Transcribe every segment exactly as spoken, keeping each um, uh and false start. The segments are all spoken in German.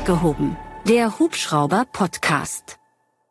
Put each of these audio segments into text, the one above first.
Abgehoben, der Hubschrauber-Podcast.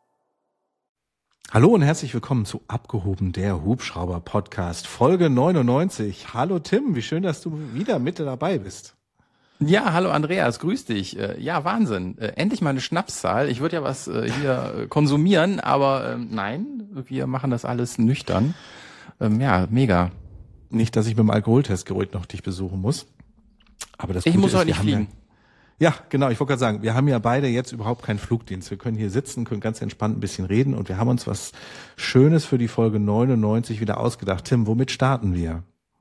Hallo und herzlich willkommen zu Abgehoben, der Hubschrauber-Podcast, Folge neunundneunzig. Hallo Tim, wie schön, dass du wieder mit dabei bist. Ja, hallo Andreas, grüß dich. Ja, Wahnsinn. Endlich mal eine Schnapszahl. Ich würde ja was hier konsumieren, aber ähm, nein, wir machen das alles nüchtern. Ähm, ja, mega. Nicht, dass ich mit dem Alkoholtestgerät noch dich besuchen muss. Aber das ich Gute muss ist, heute nicht fliegen. Ja, ja, genau, ich wollte gerade sagen, wir haben ja beide jetzt überhaupt keinen Flugdienst. Wir können hier sitzen, können ganz entspannt ein bisschen reden und wir haben uns was Schönes für die Folge neunundneunzig wieder ausgedacht. Tim, womit starten wir?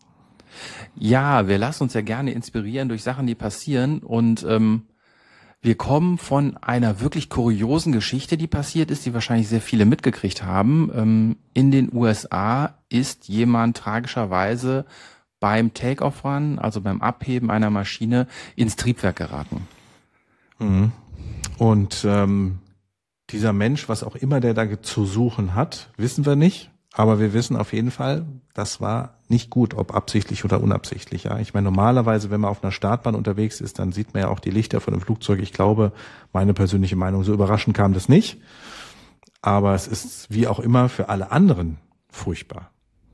Ja, wir lassen uns ja gerne inspirieren durch Sachen, die passieren und ähm, wir kommen von einer wirklich kuriosen Geschichte, die passiert ist, die wahrscheinlich sehr viele mitgekriegt haben. Ähm, in den U S A ist jemand tragischerweise beim Take-Off-Run, also beim Abheben einer Maschine, ins Triebwerk geraten. Mhm. Und ähm, dieser Mensch, was auch immer der da zu suchen hat, wissen wir nicht. Aber wir wissen auf jeden Fall, das war nicht gut, ob absichtlich oder unabsichtlich. Ja, ich meine, normalerweise, wenn man auf einer Startbahn unterwegs ist, dann sieht man ja auch die Lichter von dem Flugzeug. Ich glaube, meine persönliche Meinung, so überraschend kam das nicht. Aber es ist wie auch immer für alle anderen furchtbar.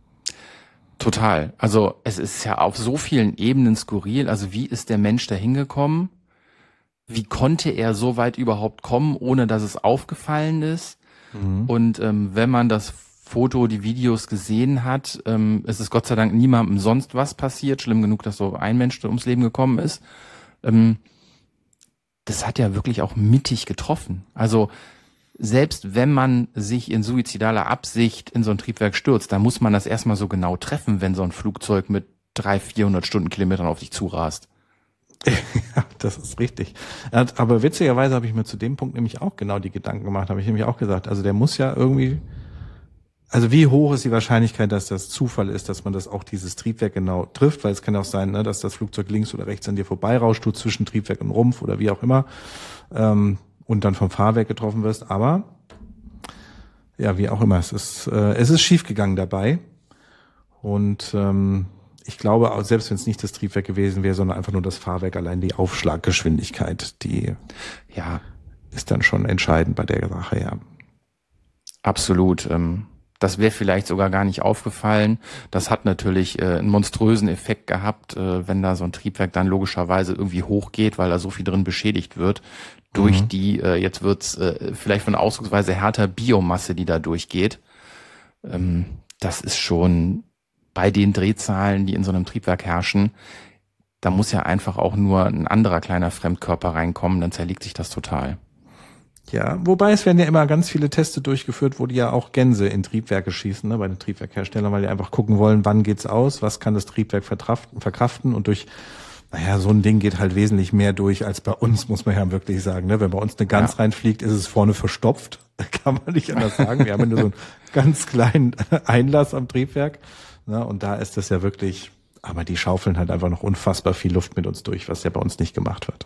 Total. Also es ist ja auf so vielen Ebenen skurril. Also wie ist der Mensch da hingekommen? Wie konnte er so weit überhaupt kommen, ohne dass es aufgefallen ist? Mhm. Und ähm, wenn man das Foto, die Videos gesehen hat, ähm, es ist Gott sei Dank niemandem sonst was passiert. Schlimm genug, dass so ein Mensch ums Leben gekommen ist. Ähm, das hat ja wirklich auch mittig getroffen. Also selbst wenn man sich in suizidaler Absicht in so ein Triebwerk stürzt, dann muss man das erstmal so genau treffen, wenn so ein Flugzeug mit dreihundert, vierhundert Stundenkilometern auf dich zurast. Ja, das ist richtig. Aber witzigerweise habe ich mir zu dem Punkt nämlich auch genau die Gedanken gemacht, habe ich nämlich auch gesagt, also der muss ja irgendwie, also wie hoch ist die Wahrscheinlichkeit, dass das Zufall ist, dass man das auch dieses Triebwerk genau trifft, weil es kann auch sein, ne, dass das Flugzeug links oder rechts an dir vorbeirauscht, du zwischen Triebwerk und Rumpf oder wie auch immer, ähm, und dann vom Fahrwerk getroffen wirst, aber ja, wie auch immer, es ist äh, es ist schiefgegangen dabei und ähm, ich glaube, auch selbst wenn es nicht das Triebwerk gewesen wäre, sondern einfach nur das Fahrwerk, allein die Aufschlaggeschwindigkeit, die ja ist dann schon entscheidend bei der Sache, ja. Absolut. Ähm, das wäre vielleicht sogar gar nicht aufgefallen. Das hat natürlich äh, einen monströsen Effekt gehabt, äh, wenn da so ein Triebwerk dann logischerweise irgendwie hochgeht, weil da so viel drin beschädigt wird durch mhm. die, äh, jetzt wird's äh, vielleicht von Ausdrucksweise härter Biomasse, die da durchgeht. Ähm, das ist schon bei den Drehzahlen, die in so einem Triebwerk herrschen, da muss ja einfach auch nur ein anderer kleiner Fremdkörper reinkommen, dann zerlegt sich das total. Ja, wobei es werden ja immer ganz viele Teste durchgeführt, wo die ja auch Gänse in Triebwerke schießen, ne, bei den Triebwerkherstellern, weil die einfach gucken wollen, wann geht's aus, was kann das Triebwerk verkraften und durch, naja, so ein Ding geht halt wesentlich mehr durch als bei uns, muss man ja wirklich sagen, ne, wenn bei uns eine Gans ja. reinfliegt, ist es vorne verstopft, kann man nicht anders sagen, wir haben ja nur so einen ganz kleinen Einlass am Triebwerk, ne, und da ist das ja wirklich, aber die schaufeln halt einfach noch unfassbar viel Luft mit uns durch, was ja bei uns nicht gemacht wird.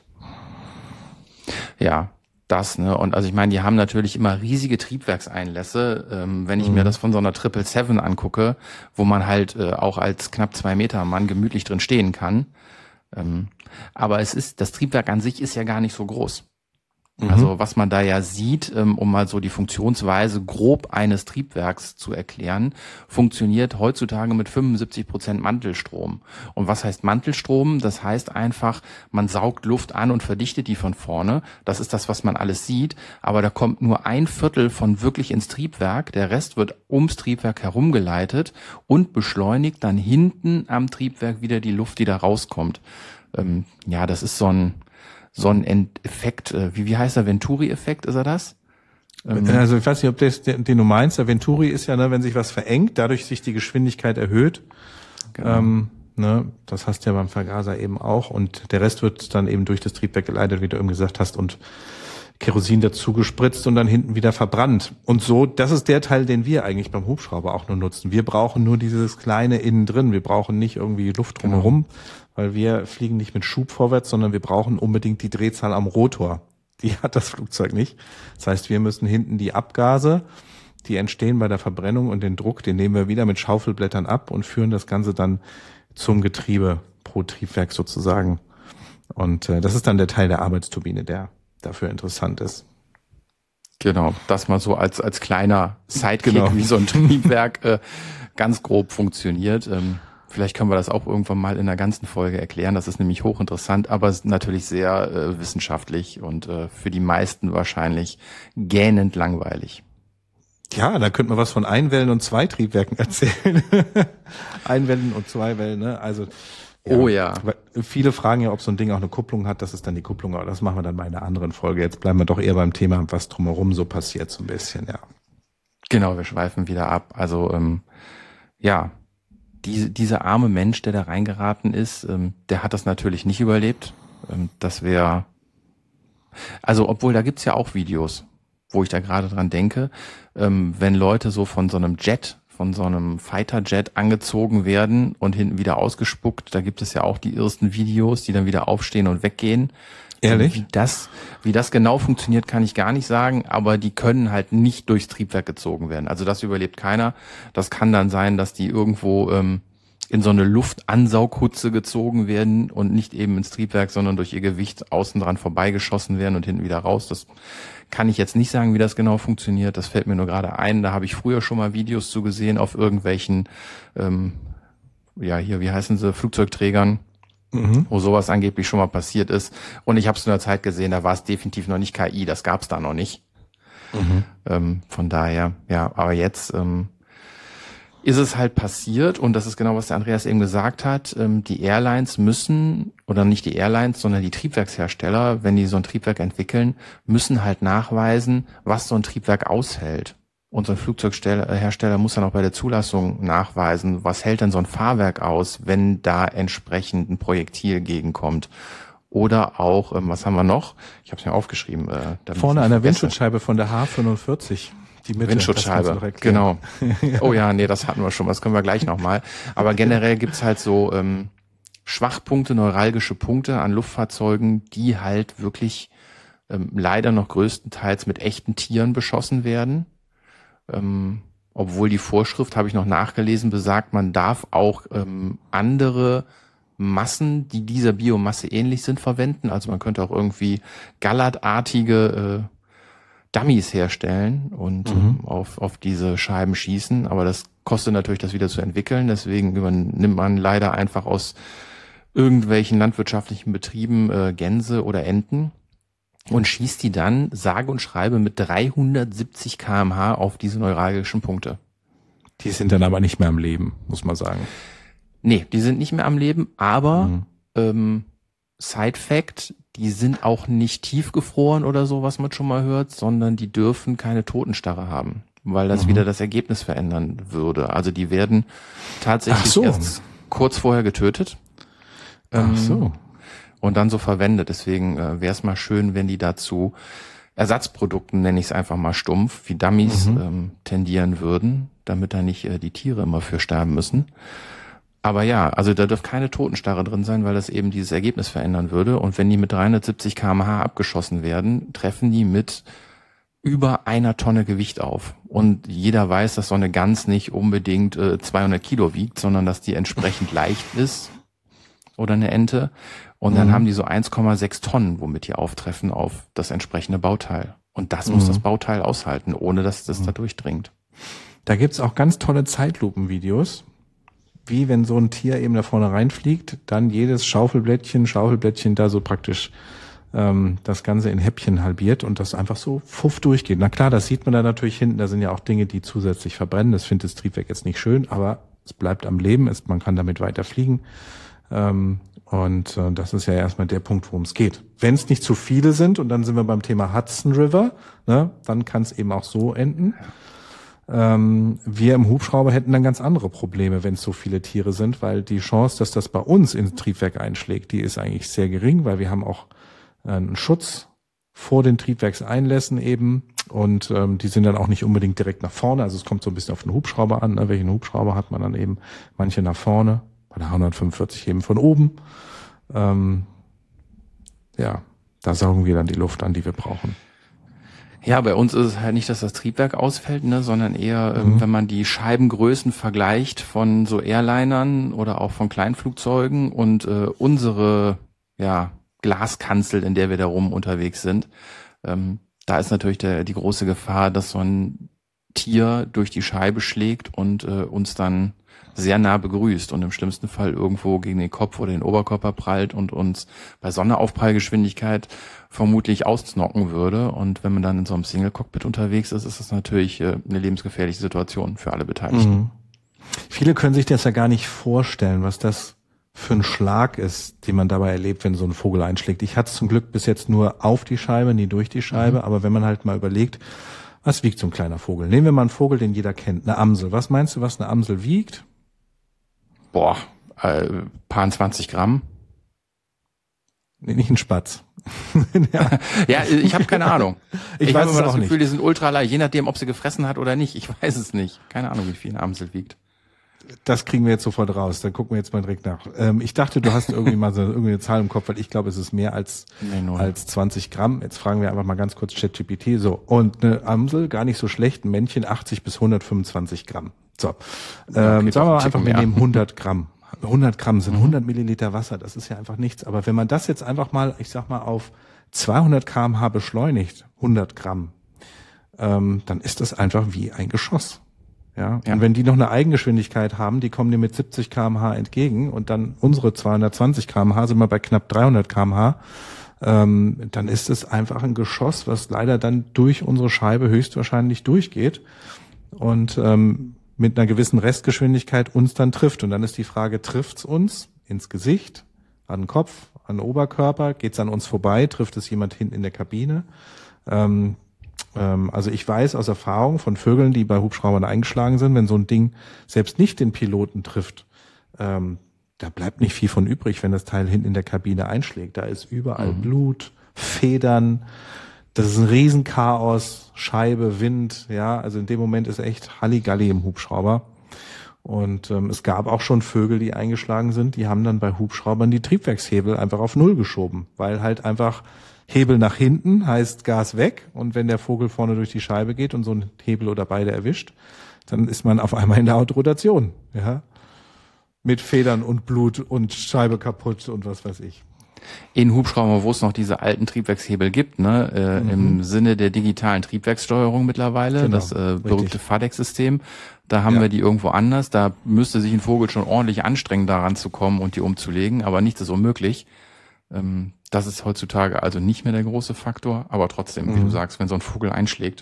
Ja, das, ne, und also ich meine, die haben natürlich immer riesige Triebwerkseinlässe, ähm, wenn ich mhm. mir das von so einer Triple Seven angucke, wo man halt äh, auch als knapp zwei Meter Mann gemütlich drin stehen kann, ähm, aber es ist, das Triebwerk an sich ist ja gar nicht so groß. Mhm. Also was man da ja sieht, um mal so die Funktionsweise grob eines Triebwerks zu erklären, funktioniert heutzutage mit fünfundsiebzig Prozent Mantelstrom. Und was heißt Mantelstrom? Das heißt einfach, man saugt Luft an und verdichtet die von vorne. Das ist das, was man alles sieht. Aber da kommt nur ein Viertel von wirklich ins Triebwerk. Der Rest wird ums Triebwerk herumgeleitet und beschleunigt dann hinten am Triebwerk wieder die Luft, die da rauskommt. Ähm, ja, das ist so ein so ein Effekt, wie, wie heißt der, Venturi-Effekt, ist er das? Also ich weiß nicht, ob das, den, den du meinst, der Venturi ist ja, ne, wenn sich was verengt, dadurch sich die Geschwindigkeit erhöht. Genau. Ähm, ne, das hast du ja beim Vergaser eben auch und der Rest wird dann eben durch das Triebwerk geleitet, wie du eben gesagt hast, und Kerosin dazu gespritzt und dann hinten wieder verbrannt. Und so, das ist der Teil, den wir eigentlich beim Hubschrauber auch nur nutzen. Wir brauchen nur dieses kleine innen drin. Wir brauchen nicht irgendwie Luft drumherum. Genau. Weil wir fliegen nicht mit Schub vorwärts, sondern wir brauchen unbedingt die Drehzahl am Rotor. Die hat das Flugzeug nicht. Das heißt, wir müssen hinten die Abgase, die entstehen bei der Verbrennung und den Druck, den nehmen wir wieder mit Schaufelblättern ab und führen das Ganze dann zum Getriebe pro Triebwerk sozusagen. Und äh, das ist dann der Teil der Arbeitsturbine, der dafür interessant ist. Genau, das mal so als als kleiner Sidekick, Genau. wie so ein Triebwerk äh, ganz grob funktioniert. Ähm, vielleicht können wir das auch irgendwann mal in der ganzen Folge erklären. Das ist nämlich hochinteressant, aber es ist natürlich sehr äh, wissenschaftlich und äh, für die meisten wahrscheinlich gähnend langweilig. Ja, da könnte man was von Einwellen- und Zweitriebwerken erzählen. Einwellen und Zweiwellen, ne? Also ja, Oh ja. viele fragen ja, ob so ein Ding auch eine Kupplung hat. Das ist dann die Kupplung, aber das machen wir dann bei einer anderen Folge. Jetzt bleiben wir doch eher beim Thema, was drumherum so passiert, so ein bisschen, ja. Genau, wir schweifen wieder ab. Also ähm, ja, diese, dieser arme Mensch, der da reingeraten ist, ähm, der hat das natürlich nicht überlebt. Ähm, das wäre, also obwohl da gibt's ja auch Videos, wo ich da gerade dran denke, ähm, wenn Leute so von so einem Jet, von so einem Fighter-Jet angezogen werden und hinten wieder ausgespuckt, da gibt es ja auch die ersten Videos, die dann wieder aufstehen und weggehen. Ehrlich? Wie das, wie das genau funktioniert, kann ich gar nicht sagen, aber die können halt nicht durchs Triebwerk gezogen werden. Also das überlebt keiner. Das kann dann sein, dass die irgendwo ähm, in so eine Luftansaughutze gezogen werden und nicht eben ins Triebwerk, sondern durch ihr Gewicht außen dran vorbeigeschossen werden und hinten wieder raus. Das kann ich jetzt nicht sagen, wie das genau funktioniert. Das fällt mir nur gerade ein. Da habe ich früher schon mal Videos zu gesehen auf irgendwelchen, ähm, ja hier, wie heißen sie, Flugzeugträgern, mhm. wo sowas angeblich schon mal passiert ist. Und ich habe es in der Zeit gesehen, da war es definitiv noch nicht K I, das gab es da noch nicht. Mhm. Ähm, von daher, ja, aber jetzt ähm, ist es halt passiert, und das ist genau, was der Andreas eben gesagt hat, ähm, die Airlines müssen, oder nicht die Airlines, sondern die Triebwerkshersteller, wenn die so ein Triebwerk entwickeln, müssen halt nachweisen, was so ein Triebwerk aushält. Und so ein Flugzeughersteller muss dann auch bei der Zulassung nachweisen, was hält denn so ein Fahrwerk aus, wenn da entsprechend ein Projektil gegenkommt. Oder auch, ähm, was haben wir noch? Ich habe es mir aufgeschrieben. Äh, Vorne an der Windschutzscheibe von der H fünfundvierzig. Die Mitte, Windschutzscheibe, genau. Oh ja, nee, das hatten wir schon, das können wir gleich nochmal. Aber generell gibt's halt so ähm, Schwachpunkte, neuralgische Punkte an Luftfahrzeugen, die halt wirklich ähm, leider noch größtenteils mit echten Tieren beschossen werden. Ähm, obwohl die Vorschrift, habe ich noch nachgelesen, besagt, man darf auch ähm, andere Massen, die dieser Biomasse ähnlich sind, verwenden. Also man könnte auch irgendwie gallertartige äh, Dummies herstellen und mhm. auf auf diese Scheiben schießen, aber das kostet natürlich, das wieder zu entwickeln. Deswegen übernimmt man leider einfach aus irgendwelchen landwirtschaftlichen Betrieben äh, Gänse oder Enten und schießt die dann sage und schreibe mit dreihundertsiebzig Kilometer pro Stunde auf diese neuralgischen Punkte. Die sind dann aber nicht mehr am Leben, muss man sagen. Nee, die sind nicht mehr am Leben, aber mhm. ähm, Side Fact, die sind auch nicht tiefgefroren oder so, was man schon mal hört, sondern die dürfen keine Totenstarre haben, weil das mhm. wieder das Ergebnis verändern würde. Also die werden tatsächlich so. erst kurz vorher getötet. Ach ähm, so. Und dann so verwendet. Deswegen äh, wäre es mal schön, wenn die dazu Ersatzprodukten, nenne ich es einfach mal stumpf, wie Dummies mhm. ähm, tendieren würden, damit da nicht äh, die Tiere immer für sterben müssen. Aber ja, also da dürfte keine Totenstarre drin sein, weil das eben dieses Ergebnis verändern würde. Und wenn die mit dreihundertsiebzig Kilometer pro Stunde abgeschossen werden, treffen die mit über einer Tonne Gewicht auf. Und jeder weiß, dass so eine Gans nicht unbedingt äh, zweihundert Kilo wiegt, sondern dass die entsprechend leicht ist. Oder eine Ente. Und dann mhm. haben die so eins Komma sechs Tonnen, womit die auftreffen auf das entsprechende Bauteil. Und das mhm. muss das Bauteil aushalten, ohne dass das mhm. da durchdringt. Da gibt's auch ganz tolle Zeitlupenvideos. Wie wenn so ein Tier eben da vorne reinfliegt, dann jedes Schaufelblättchen, Schaufelblättchen da so praktisch ähm, das Ganze in Häppchen halbiert und das einfach so fuff durchgeht. Na klar, das sieht man da natürlich hinten, da sind ja auch Dinge, die zusätzlich verbrennen. Das findet das Triebwerk jetzt nicht schön, aber es bleibt am Leben, es, man kann damit weiter fliegen. Ähm, und äh, das ist ja erstmal der Punkt, worum es geht. Wenn es nicht zu viele sind, und dann sind wir beim Thema Hudson River, ne, dann kann es eben auch so enden. Ähm, wir im Hubschrauber hätten dann ganz andere Probleme, wenn es so viele Tiere sind, weil die Chance, dass das bei uns ins Triebwerk einschlägt, die ist eigentlich sehr gering, weil wir haben auch äh, einen Schutz vor den Triebwerkseinlässen eben, und ähm, die sind dann auch nicht unbedingt direkt nach vorne, also es kommt so ein bisschen auf den Hubschrauber an, ne? Welchen Hubschrauber hat man dann eben, manche nach vorne, bei der hundertfünfundvierzig eben von oben. Ähm, ja, da saugen wir dann die Luft an, die wir brauchen. Ja, bei uns ist es halt nicht, dass das Triebwerk ausfällt, ne, sondern eher, mhm. ähm, wenn man die Scheibengrößen vergleicht von so Airlinern oder auch von Kleinflugzeugen und äh, unsere ja Glaskanzel, in der wir da rum unterwegs sind. Ähm, da ist natürlich der, die große Gefahr, dass so ein Tier durch die Scheibe schlägt und äh, uns dann sehr nah begrüßt und im schlimmsten Fall irgendwo gegen den Kopf oder den Oberkörper prallt und uns bei Sonderaufprallgeschwindigkeit vermutlich ausknocken würde. Und wenn man dann in so einem Single-Cockpit unterwegs ist, ist das natürlich äh, eine lebensgefährliche Situation für alle Beteiligten. Mhm. Viele können sich das ja gar nicht vorstellen, was das für ein Schlag ist, den man dabei erlebt, wenn so ein Vogel einschlägt. Ich hatte es zum Glück bis jetzt nur auf die Scheibe, nie durch die Scheibe, mhm. aber wenn man halt mal überlegt, was wiegt so ein kleiner Vogel? Nehmen wir mal einen Vogel, den jeder kennt, eine Amsel. Was meinst du, was eine Amsel wiegt? Boah, äh, paar zwanzig Gramm. Nee, nicht ein Spatz. ja. ja, ich habe keine Ahnung. Ich, ich weiß habe immer es das auch Gefühl, nicht. die sind ultra leicht, je nachdem, ob sie gefressen hat oder nicht. Ich weiß es nicht. Keine Ahnung, wie viel eine Amsel wiegt. Das kriegen wir jetzt sofort raus. Dann gucken wir jetzt mal direkt nach. Ähm, ich dachte, du hast irgendwie mal so irgendwie eine Zahl im Kopf, weil ich glaube, es ist mehr als nee, als zwanzig Gramm. Jetzt fragen wir einfach mal ganz kurz ChatGPT. So, und eine Amsel, gar nicht so schlecht, ein Männchen achtzig bis hundertfünfundzwanzig Gramm. So, ähm, okay, sagen wir mal einfach, wir mehr. nehmen hundert Gramm. hundert Gramm sind hundert Milliliter Wasser. Das ist ja einfach nichts. Aber wenn man das jetzt einfach mal, ich sag mal, auf zweihundert Kilometer pro Stunde beschleunigt, hundert Gramm, ähm, dann ist das einfach wie ein Geschoss. Ja, ja. Und wenn die noch eine Eigengeschwindigkeit haben, die kommen dir mit siebzig Kilometer pro Stunde entgegen und dann unsere zweihundertzwanzig Kilometer pro Stunde sind wir bei knapp dreihundert Kilometer pro Stunde, ähm, dann ist es einfach ein Geschoss, was leider dann durch unsere Scheibe höchstwahrscheinlich durchgeht und ähm, mit einer gewissen Restgeschwindigkeit uns dann trifft. Und dann ist die Frage, trifft's uns ins Gesicht, an den Kopf, an den Oberkörper, geht's an uns vorbei, trifft es jemand hinten in der Kabine? Ähm, Also ich weiß aus Erfahrung von Vögeln, die bei Hubschraubern eingeschlagen sind, wenn so ein Ding selbst nicht den Piloten trifft, ähm, da bleibt nicht viel von übrig, wenn das Teil hinten in der Kabine einschlägt. Da ist überall mhm. Blut, Federn, das ist ein Riesenchaos, Scheibe, Wind, ja, also in dem Moment ist echt Halligalli im Hubschrauber. Und ähm, es gab auch schon Vögel, die eingeschlagen sind, die haben dann bei Hubschraubern die Triebwerkshebel einfach auf Null geschoben, weil halt einfach Hebel nach hinten heißt Gas weg und wenn der Vogel vorne durch die Scheibe geht und so einen Hebel oder beide erwischt, dann ist man auf einmal in der Rotation, ja, mit Federn und Blut und Scheibe kaputt und was weiß ich. In Hubschraubern, wo es noch diese alten Triebwerkshebel gibt, ne, äh, mhm. im Sinne der digitalen Triebwerkssteuerung mittlerweile, genau, das äh, berühmte F A D E C-System, da haben ja. wir die irgendwo anders, da müsste sich ein Vogel schon ordentlich anstrengen, daran zu kommen und die umzulegen, aber nichts ist unmöglich. Ähm, das ist heutzutage also nicht mehr der große Faktor, aber trotzdem, mhm. wie du sagst, wenn so ein Vogel einschlägt,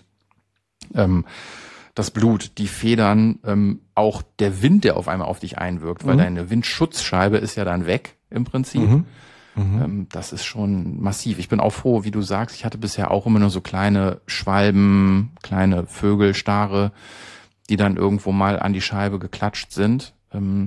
ähm, das Blut, die Federn, ähm, auch der Wind, der auf einmal auf dich einwirkt, weil mhm. deine Windschutzscheibe ist ja dann weg im Prinzip. Mhm. Mhm. Ähm, das ist schon massiv. Ich bin auch froh, wie du sagst, ich hatte bisher auch immer nur so kleine Schwalben, kleine Vögel, Stare, die dann irgendwo mal an die Scheibe geklatscht sind. Ähm,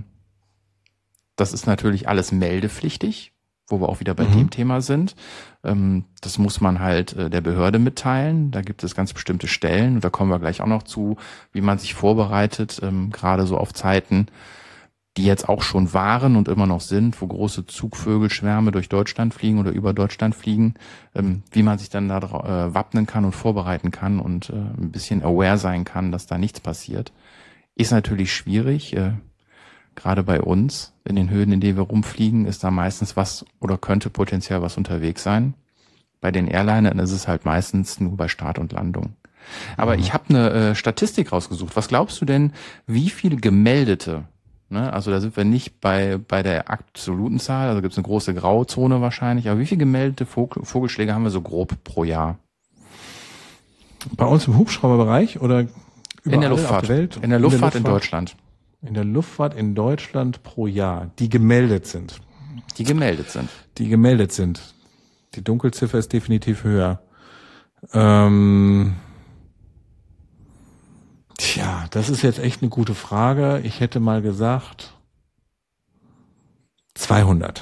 das ist natürlich alles meldepflichtig, wo wir auch wieder bei mhm. dem Thema sind. Ähm, das muss man halt äh, der Behörde mitteilen. Da gibt es ganz bestimmte Stellen. Und da kommen wir gleich auch noch zu, wie man sich vorbereitet, ähm, gerade so auf Zeiten, die jetzt auch schon waren und immer noch sind, wo große Zugvögelschwärme durch Deutschland fliegen oder über Deutschland fliegen, ähm, wie man sich dann da äh, wappnen kann und vorbereiten kann und äh, ein bisschen aware sein kann, dass da nichts passiert. Ist natürlich schwierig, äh, gerade bei uns, in den Höhen, in denen wir rumfliegen, ist da meistens was oder könnte potenziell was unterwegs sein. Bei den Airlinern ist es halt meistens nur bei Start und Landung. Aber mhm. ich habe eine äh, Statistik rausgesucht. Was glaubst du denn, wie viele gemeldete, ne, also da sind wir nicht bei bei der absoluten Zahl, also gibt es eine große Grauzone wahrscheinlich, aber wie viele gemeldete Vogel, Vogelschläge haben wir so grob pro Jahr? Bei uns im Hubschrauberbereich oder überall in der Luftfahrt, auf der Welt? In der Luftfahrt in, in der Luftfahrt in Deutschland. In der Luftfahrt in Deutschland pro Jahr, die gemeldet sind. Die gemeldet sind. Die gemeldet sind. Die Dunkelziffer ist definitiv höher. Ähm, tja, das ist jetzt echt eine gute Frage. Ich hätte mal gesagt zweihundert.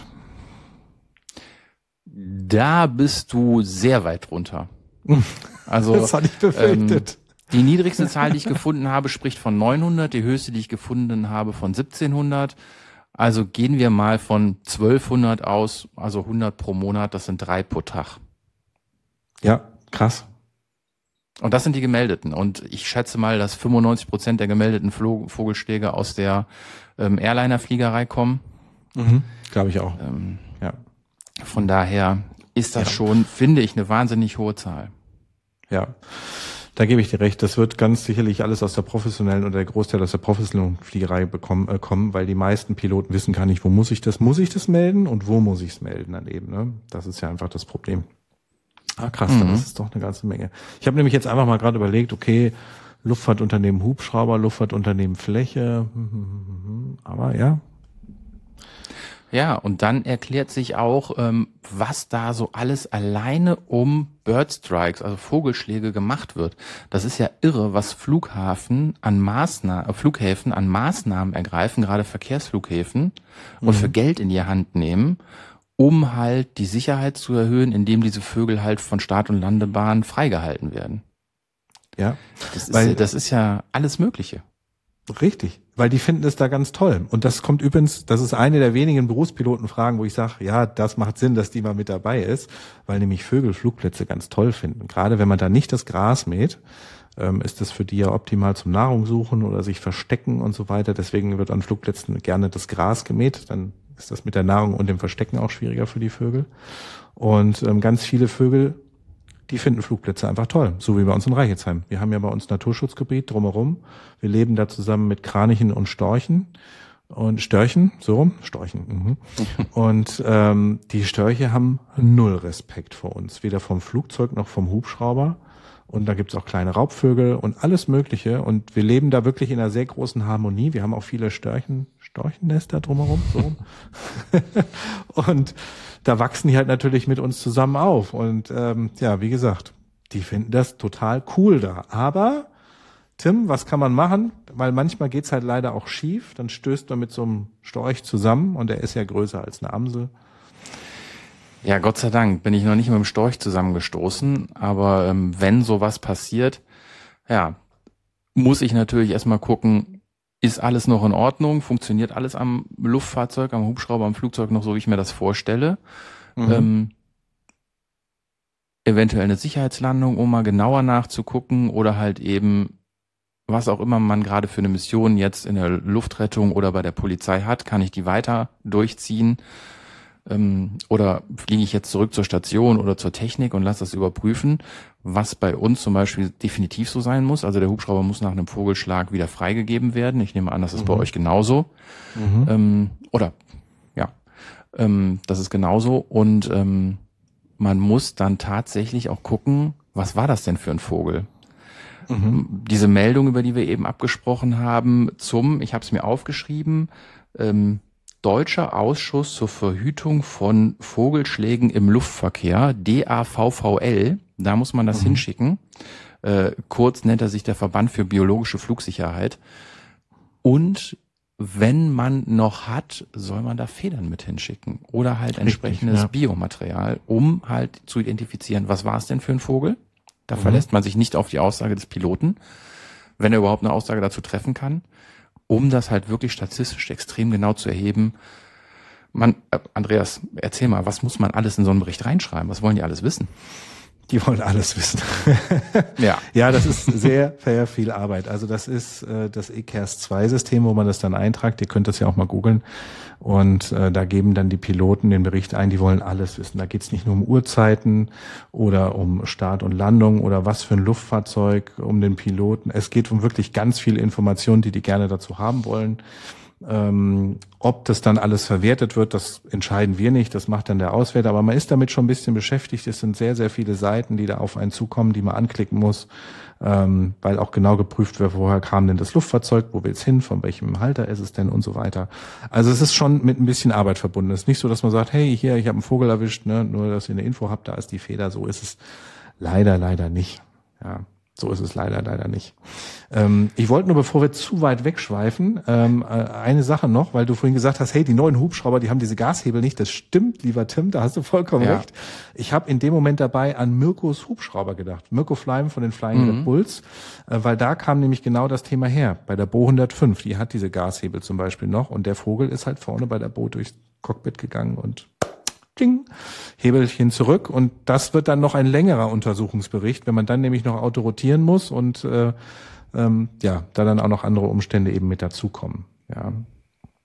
Da bist du sehr weit runter. Also, das hatte ich befürchtet. Ähm, die niedrigste Zahl, die ich gefunden habe, spricht von neunhundert, die höchste, die ich gefunden habe, von siebzehnhundert. Also gehen wir mal von zwölfhundert aus, also hundert pro Monat, das sind drei pro Tag. Ja, krass. Und das sind die gemeldeten. Und ich schätze mal, dass fünfundneunzig Prozent der gemeldeten Flo- Vogelschläge aus der ähm, Airliner-Fliegerei kommen. Mhm, glaube ich auch. Ähm, ja. Von daher ist das Ja. schon, finde ich, eine wahnsinnig hohe Zahl. Ja, da gebe ich dir recht. Das wird ganz sicherlich alles aus der professionellen oder der Großteil aus der professionellen Fliegerei bekommen, äh, kommen, weil die meisten Piloten wissen gar nicht, wo muss ich das, muss ich das melden und wo muss ich es melden dann eben. Ne? Das ist ja einfach das Problem. Ah, krass, Mhm. dann ist es doch eine ganze Menge. Ich habe nämlich jetzt einfach mal gerade überlegt, okay, Luftfahrtunternehmen Hubschrauber, Luftfahrtunternehmen Fläche, aber ja. Ja, und dann erklärt sich auch, ähm, was da so alles alleine um Bird Strikes, also Vogelschläge, gemacht wird. Das ist ja irre, was Flughafen an Maßnahmen, äh, Flughäfen an Maßnahmen ergreifen, gerade Verkehrsflughäfen, und Mhm. für Geld in die Hand nehmen, um halt die Sicherheit zu erhöhen, indem diese Vögel halt von Start- und Landebahn freigehalten werden. Ja, Das ist, weil das ist ja alles Mögliche. richtig, weil die finden es da ganz toll. Und das kommt übrigens, das ist eine der wenigen Berufspilotenfragen, wo ich sage, ja, das macht Sinn, dass die mal mit dabei ist, weil nämlich Vögel Flugplätze ganz toll finden. Gerade wenn man da nicht das Gras mäht, ähm, ist das für die ja optimal zum Nahrung suchen oder sich verstecken und so weiter. Deswegen wird an Flugplätzen gerne das Gras gemäht. Dann ist das mit der Nahrung und dem Verstecken auch schwieriger für die Vögel. Und ähm, ganz viele Vögel, die finden Flugplätze einfach toll, so wie bei uns in Reichelsheim. Wir haben ja bei uns Naturschutzgebiet drumherum. Wir leben da zusammen mit Kranichen und Storchen und Störchen, so rum, Storchen. Mhm. Und ähm, die Störche haben null Respekt vor uns, weder vom Flugzeug noch vom Hubschrauber. Und da gibt's auch kleine Raubvögel und alles Mögliche. Und wir leben da wirklich in einer sehr großen Harmonie. Wir haben auch viele Störchen, Storchennester drumherum, so rum. Und da wachsen die halt natürlich mit uns zusammen auf. Und ähm, ja, wie gesagt, die finden das total cool da. Aber, Tim, was kann man machen? Weil manchmal geht's halt leider auch schief. Dann stößt man mit so einem Storch zusammen und der ist ja größer als eine Amsel. Ja, Gott sei Dank bin ich noch nicht mit dem Storch zusammengestoßen, aber ähm, wenn sowas passiert, ja, muss ich natürlich erstmal gucken, ist alles noch in Ordnung, funktioniert alles am Luftfahrzeug, am Hubschrauber, am Flugzeug noch so, wie ich mir das vorstelle. Mhm. Ähm, eventuell eine Sicherheitslandung, um mal genauer nachzugucken oder halt eben, was auch immer man gerade für eine Mission jetzt in der Luftrettung oder bei der Polizei hat, kann ich die weiter durchziehen? Ähm, oder fliege ich jetzt zurück zur Station oder zur Technik und lasse das überprüfen, was bei uns zum Beispiel definitiv so sein muss. Also der Hubschrauber muss nach einem Vogelschlag wieder freigegeben werden. Ich nehme an, das ist Mhm. bei euch genauso. Mhm. Ähm, oder, ja, ähm, das ist genauso. Und ähm, man muss dann tatsächlich auch gucken, was war das denn für ein Vogel? Mhm. Diese Meldung, über die wir eben abgesprochen haben, zum, ich habe es mir aufgeschrieben, ähm, Deutscher Ausschuss zur Verhütung von Vogelschlägen im Luftverkehr, D A V V L, da muss man das Mhm. hinschicken. Äh, kurz nennt er sich der Verband für biologische Flugsicherheit. Und wenn man noch hat, soll man da Federn mit hinschicken oder halt entsprechendes ja. Biomaterial, um halt zu identifizieren, was war es denn für ein Vogel. Da Mhm. verlässt man sich nicht auf die Aussage des Piloten, wenn er überhaupt eine Aussage dazu treffen kann, um das halt wirklich statistisch extrem genau zu erheben. Man, äh, Andreas, erzähl mal, was muss man alles in so einen Bericht reinschreiben? Was wollen die alles wissen? Die wollen alles wissen. Ja. Ja, das ist sehr, sehr viel Arbeit. Also das ist äh, das E C A S zwei System, wo man das dann eintragt. Ihr könnt das ja auch mal googeln. Und äh, da geben dann die Piloten den Bericht ein, die wollen alles wissen. Da geht's nicht nur um Uhrzeiten oder um Start und Landung oder was für ein Luftfahrzeug, um den Piloten. Es geht um wirklich ganz viele Informationen, die die gerne dazu haben wollen. Ähm, ob das dann alles verwertet wird, das entscheiden wir nicht, das macht dann der Auswerter, aber man ist damit schon ein bisschen beschäftigt. Es sind sehr, sehr viele Seiten, die da auf einen zukommen, die man anklicken muss, ähm, weil auch genau geprüft wird, woher kam denn das Luftfahrzeug, wo will es hin, von welchem Halter ist es denn und so weiter. Also es ist schon mit ein bisschen Arbeit verbunden. Es ist nicht so, dass man sagt, hey, hier, ich habe einen Vogel erwischt, ne? Nur, dass ihr eine Info habt, da ist die Feder. So ist es leider, leider nicht. Ja. So ist es leider, leider nicht. Ähm, ich wollte nur, bevor wir zu weit wegschweifen, ähm, äh, eine Sache noch, weil du vorhin gesagt hast, hey, die neuen Hubschrauber, die haben diese Gashebel nicht. Das stimmt, lieber Tim, da hast du vollkommen Ja. recht. Ich habe in dem Moment dabei an Mirkos Hubschrauber gedacht. Mirko Fleim von den Flying Mhm. Red Bulls, äh, weil da kam nämlich genau das Thema her. Bei der Bo hundertfünf, die hat diese Gashebel zum Beispiel noch und der Vogel ist halt vorne bei der Bo durchs Cockpit gegangen und Ding, Hebelchen zurück und das wird dann noch ein längerer Untersuchungsbericht, wenn man dann nämlich noch autorotieren muss und äh, ähm, ja, da dann auch noch andere Umstände eben mit dazukommen. Ja.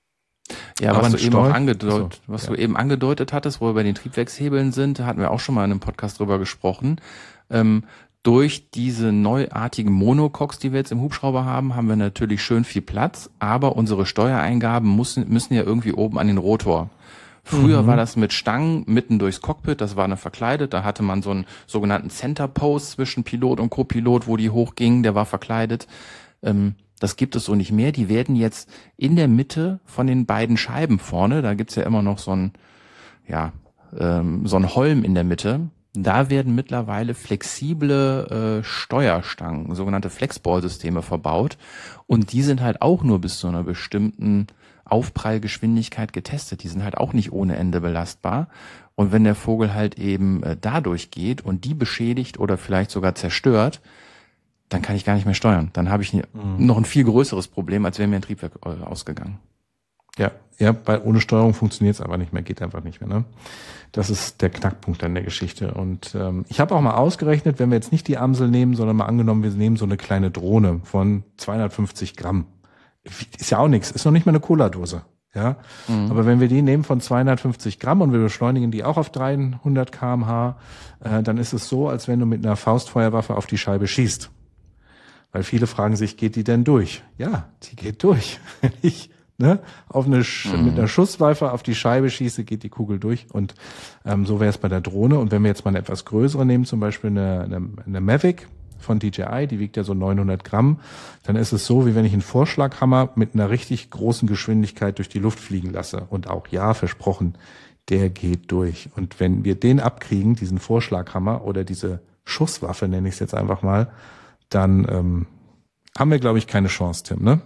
Ja, Aber was ein du eben Steu- auch angedeutet, so, was ja. du eben angedeutet hattest, wo wir bei den Triebwerkshebeln sind, da hatten wir auch schon mal in einem Podcast drüber gesprochen. Ähm, durch diese neuartigen Monocoques, die wir jetzt im Hubschrauber haben, haben wir natürlich schön viel Platz, aber unsere Steuereingaben müssen, müssen ja irgendwie oben an den Rotor. Früher mhm. war das mit Stangen mitten durchs Cockpit, das war eine verkleidet, da hatte man so einen sogenannten Center Post zwischen Pilot und Co-Pilot, wo die hochgingen, der war verkleidet. Ähm, Das gibt es so nicht mehr. Die werden jetzt in der Mitte von den beiden Scheiben vorne, da gibt's ja immer noch so ein, ja, ähm, so ein Holm in der Mitte. Da werden mittlerweile flexible äh, Steuerstangen, sogenannte Flexball-Systeme verbaut. Und die sind halt auch nur bis zu einer bestimmten Aufprallgeschwindigkeit getestet. Die sind halt auch nicht ohne Ende belastbar. Und wenn der Vogel halt eben äh, dadurch geht und die beschädigt oder vielleicht sogar zerstört, dann kann ich gar nicht mehr steuern. Dann habe ich mhm. noch ein viel größeres Problem, als wäre mir ein Triebwerk ausgegangen. Ja, ja, weil ohne Steuerung funktioniert es aber nicht mehr, geht einfach nicht mehr. Ne? Das ist der Knackpunkt an der Geschichte. Und ähm, ich habe auch mal ausgerechnet, wenn wir jetzt nicht die Amsel nehmen, sondern mal angenommen, wir nehmen so eine kleine Drohne von zweihundertfünfzig Gramm. Ist ja auch nichts, ist noch nicht mal eine Cola-Dose. Ja, mhm. aber wenn wir die nehmen von zweihundertfünfzig Gramm und wir beschleunigen die auch auf dreihundert Kilometer pro Stunde, äh, dann ist es so, als wenn du mit einer Faustfeuerwaffe auf die Scheibe schießt. Weil viele fragen sich, geht die denn durch? Ja, die geht durch. Wenn ich ne, auf eine Sch- mhm. mit einer Schusswaffe auf die Scheibe schieße, geht die Kugel durch. Und ähm, so wäre es bei der Drohne. Und wenn wir jetzt mal eine etwas größere nehmen, zum Beispiel eine, eine, eine Mavic von D J I, die wiegt ja so neunhundert Gramm, dann ist es so, wie wenn ich einen Vorschlaghammer mit einer richtig großen Geschwindigkeit durch die Luft fliegen lasse. Und auch ja, versprochen, der geht durch. Und wenn wir den abkriegen, diesen Vorschlaghammer oder diese Schusswaffe, nenne ich es jetzt einfach mal, dann ähm, haben wir, glaube ich, keine Chance, Tim, ne?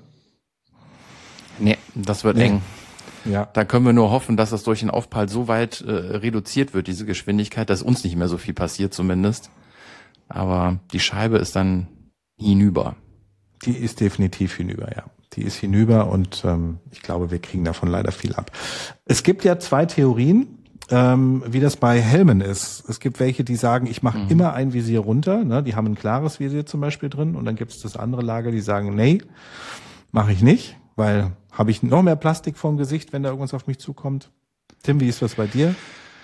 Nee, das wird nee. eng. Ja. Da können wir nur hoffen, dass das durch den Aufprall so weit äh, reduziert wird, diese Geschwindigkeit, dass uns nicht mehr so viel passiert zumindest. Aber die Scheibe ist dann hinüber. Die ist definitiv hinüber, ja. Die ist hinüber und ähm, ich glaube, wir kriegen davon leider viel ab. Es gibt ja zwei Theorien, ähm, wie das bei Helmen ist. Es gibt welche, die sagen, ich mache mhm. immer ein Visier runter. Ne? Die haben ein klares Visier zum Beispiel drin. Und dann gibt es das andere Lager, die sagen, nee, mache ich nicht, weil habe ich noch mehr Plastik vorm Gesicht, wenn da irgendwas auf mich zukommt. Tim, wie ist das bei dir?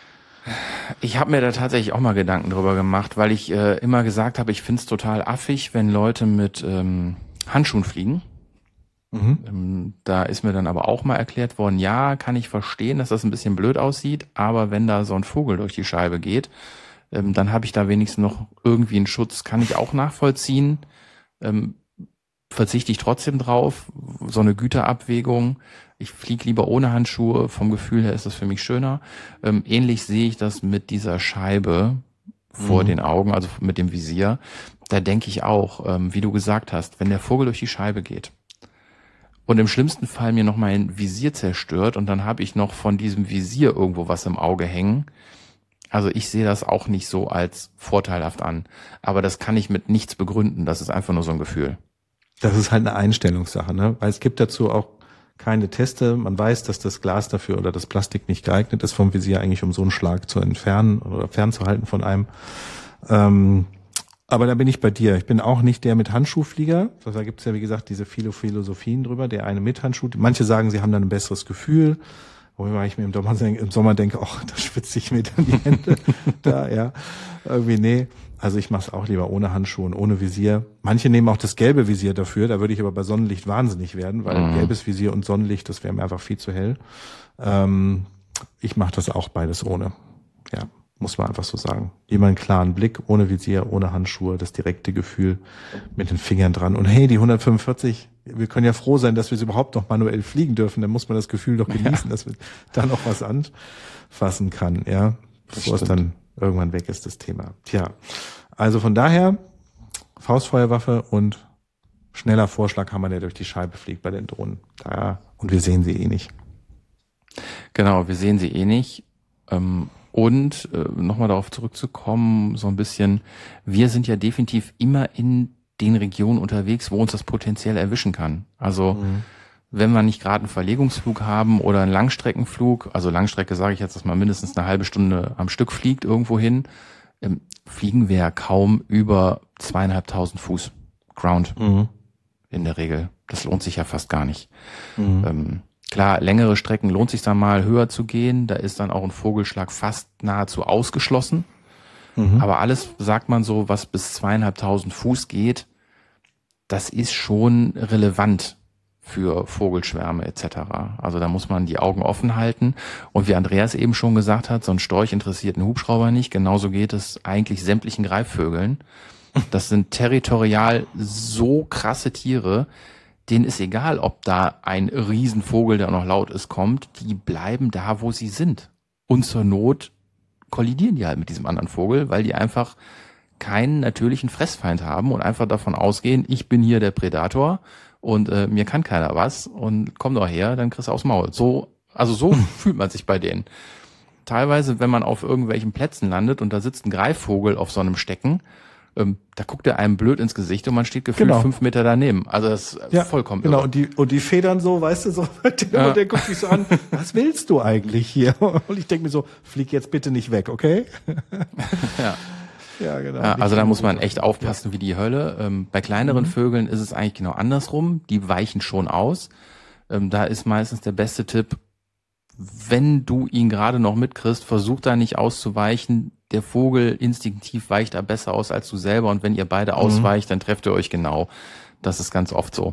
Ich habe mir da tatsächlich auch mal Gedanken drüber gemacht, weil ich äh, immer gesagt habe, ich find's total affig, wenn Leute mit ähm, Handschuhen fliegen. Mhm. Ähm, da ist mir dann aber auch mal erklärt worden, ja, kann ich verstehen, dass das ein bisschen blöd aussieht, aber wenn da so ein Vogel durch die Scheibe geht, ähm, dann habe ich da wenigstens noch irgendwie einen Schutz, kann ich auch nachvollziehen. Ähm, verzichte ich trotzdem drauf, so eine Güterabwägung. Ich fliege lieber ohne Handschuhe, vom Gefühl her ist das für mich schöner. Ähm, ähnlich sehe ich das mit dieser Scheibe vor mhm. den Augen, also mit dem Visier. Da denke ich auch, ähm, wie du gesagt hast, wenn der Vogel durch die Scheibe geht und im schlimmsten Fall mir noch mein Visier zerstört und dann habe ich noch von diesem Visier irgendwo was im Auge hängen. Also ich sehe das auch nicht so als vorteilhaft an. Aber das kann ich mit nichts begründen. Das ist einfach nur so ein Gefühl. Das ist halt eine Einstellungssache, ne? Weil es gibt dazu auch keine Teste. Man weiß, dass das Glas dafür oder das Plastik nicht geeignet ist vom Visier eigentlich, um so einen Schlag zu entfernen oder fernzuhalten von einem. Ähm, aber da bin ich bei dir. Ich bin auch nicht der mit Handschuhflieger. Da gibt es ja, wie gesagt, diese viele Philosophien drüber. Der eine mit Handschuh. Manche sagen, sie haben dann ein besseres Gefühl. Wobei ich mir im Sommer, im Sommer denke, ach, da schwitze ich mir dann die Hände. da, ja. Irgendwie, nee. Also ich mache es auch lieber ohne Handschuhe und ohne Visier. Manche nehmen auch das gelbe Visier dafür. Da würde ich aber bei Sonnenlicht wahnsinnig werden, weil mhm. gelbes Visier und Sonnenlicht, das wäre mir einfach viel zu hell. Ähm, ich mache das auch beides ohne. Ja, muss man einfach so sagen. Immer einen klaren Blick, ohne Visier, ohne Handschuhe, das direkte Gefühl mit den Fingern dran. Und hey, die hundertfünfundvierzig, wir können ja froh sein, dass wir sie überhaupt noch manuell fliegen dürfen. Dann muss man das Gefühl doch genießen, ja. dass wir da noch was anfassen kann, ja, bevor es dann irgendwann weg ist, das Thema. Tja, also von daher Faustfeuerwaffe und schneller Vorschlaghammer, der durch die Scheibe fliegt bei den Drohnen. Da, und wir sehen sie eh nicht. Genau, wir sehen sie eh nicht. Und äh, nochmal darauf zurückzukommen, so ein bisschen, wir sind ja definitiv immer in den Regionen unterwegs, wo uns das potenziell erwischen kann. Also mhm. wenn wir nicht gerade einen Verlegungsflug haben oder einen Langstreckenflug, also Langstrecke sage ich jetzt, dass man mindestens eine halbe Stunde am Stück fliegt irgendwo hin, ähm, fliegen wir ja kaum über zweieinhalbtausend Fuß Ground mhm. in der Regel. Das lohnt sich ja fast gar nicht. Mhm. Ähm, Klar, längere Strecken lohnt sich dann mal höher zu gehen. Da ist dann auch ein Vogelschlag fast nahezu ausgeschlossen. Mhm. Aber alles, sagt man so, was bis zweieinhalbtausend Fuß geht, das ist schon relevant für Vogelschwärme et cetera. Also da muss man die Augen offen halten. Und wie Andreas eben schon gesagt hat, so ein Storch interessiert einen Hubschrauber nicht. Genauso geht es eigentlich sämtlichen Greifvögeln. Das sind territorial so krasse Tiere, denen ist egal, ob da ein Riesenvogel, der noch laut ist, kommt. Die bleiben da, wo sie sind. Und zur Not kollidieren die halt mit diesem anderen Vogel, weil die einfach keinen natürlichen Fressfeind haben und einfach davon ausgehen, ich bin hier der Prädator und äh, mir kann keiner was und komm doch her, dann kriegst du aufs Maul. So, also so fühlt man sich bei denen. Teilweise, wenn man auf irgendwelchen Plätzen landet und da sitzt ein Greifvogel auf so einem Stecken, Ähm, da guckt er einem blöd ins Gesicht und man steht gefühlt genau. fünf Meter daneben. Also das ist ja, vollkommen genau. irre. Und die, und die Federn so, weißt du, so, ja. und der guckt mich so an, was willst du eigentlich hier? Und ich denke mir so, flieg jetzt bitte nicht weg, okay? ja. Ja, genau. Ja, also da muss man echt aufpassen wie die Hölle. Ähm, bei kleineren mhm. Vögeln ist es eigentlich genau andersrum. Die weichen schon aus. Ähm, da ist meistens der beste Tipp, wenn du ihn gerade noch mitkriegst, versuch da nicht auszuweichen. Der Vogel instinktiv weicht da besser aus als du selber. Und wenn ihr beide mhm. ausweicht, dann trefft ihr euch genau. Das ist ganz oft so.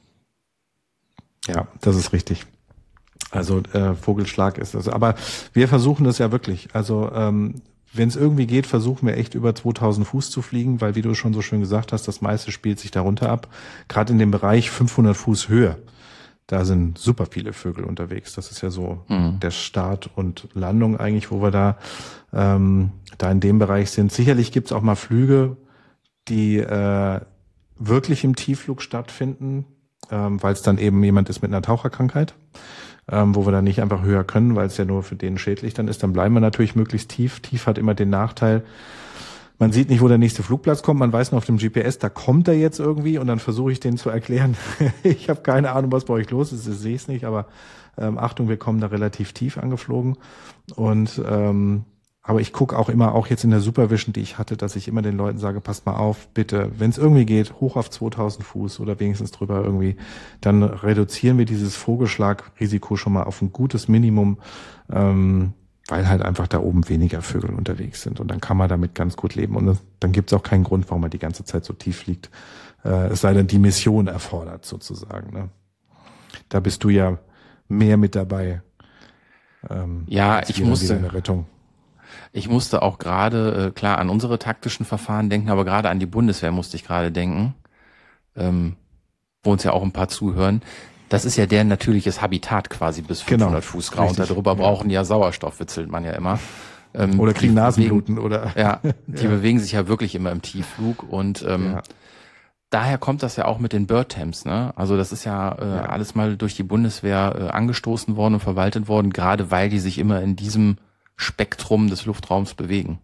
Ja, das ist richtig. Also äh, Vogelschlag ist das. Aber wir versuchen das ja wirklich. Also ähm, wenn es irgendwie geht, versuchen wir echt über zweitausend Fuß zu fliegen, weil wie du schon so schön gesagt hast, das meiste spielt sich darunter ab. Gerade in dem Bereich fünfhundert Fuß Höhe. Da sind super viele Vögel unterwegs. Das ist ja so mhm. der Start und Landung eigentlich, wo wir da ähm, da in dem Bereich sind. Sicherlich gibt's auch mal Flüge, die äh, wirklich im Tiefflug stattfinden, ähm, weil es dann eben jemand ist mit einer Taucherkrankheit, ähm, wo wir dann nicht einfach höher können, weil es ja nur für den schädlich dann ist. Dann bleiben wir natürlich möglichst tief. Tief hat immer den Nachteil, man sieht nicht, wo der nächste Flugplatz kommt. Man weiß nur auf dem G P S, da kommt er jetzt irgendwie. Und dann versuche ich denen zu erklären, ich habe keine Ahnung, was bei euch los ist. Ich sehe es nicht, aber ähm, Achtung, wir kommen da relativ tief angeflogen. Und ähm, aber ich gucke auch immer, auch jetzt in der Supervision, die ich hatte, dass ich immer den Leuten sage, passt mal auf, bitte, wenn es irgendwie geht, hoch auf zweitausend Fuß oder wenigstens drüber irgendwie, dann reduzieren wir dieses Vogelschlagrisiko schon mal auf ein gutes Minimum. Ähm, weil halt einfach da oben weniger Vögel unterwegs sind. Und dann kann man damit ganz gut leben. Und dann gibt es auch keinen Grund, warum man die ganze Zeit so tief fliegt. Äh, es sei denn, die Mission erfordert sozusagen. Ne? Da bist du ja mehr mit dabei. Ähm, ja, ich musste. Eine Rettung. Ich musste auch gerade, äh, klar, an unsere taktischen Verfahren denken, aber gerade an die Bundeswehr musste ich gerade denken, ähm, wo uns ja auch ein paar zuhören. Das ist ja deren natürliches Habitat quasi bis fünfhundert genau, Fuß grau. Und darüber ja. brauchen die ja Sauerstoff, witzelt man ja immer. Ähm, oder kriegen Nasenbluten oder. Ja, die ja. bewegen sich ja wirklich immer im Tiefflug. Und ähm, ja. daher kommt das ja auch mit den Bird-Temps. Ne? Also das ist ja, äh, ja alles mal durch die Bundeswehr äh, angestoßen worden und verwaltet worden, gerade weil die sich immer in diesem Spektrum des Luftraums bewegen.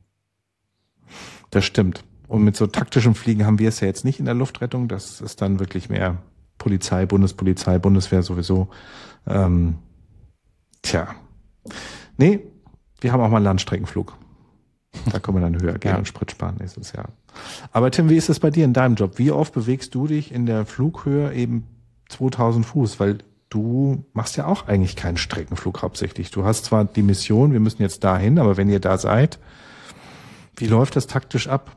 Das stimmt. Und mit so taktischem Fliegen haben wir es ja jetzt nicht in der Luftrettung. Das ist dann wirklich mehr Polizei, Bundespolizei, Bundeswehr sowieso. Ähm, tja. Nee, wir haben auch mal einen Landstreckenflug. Da können wir dann höher gehen ja. und Sprit sparen nächstes Jahr. Aber Tim, wie ist es bei dir in deinem Job? Wie oft bewegst du dich in der Flughöhe eben zweitausend Fuß? Weil du machst ja auch eigentlich keinen Streckenflug hauptsächlich. Du hast zwar die Mission, wir müssen jetzt dahin, aber wenn ihr da seid, wie läuft das taktisch ab?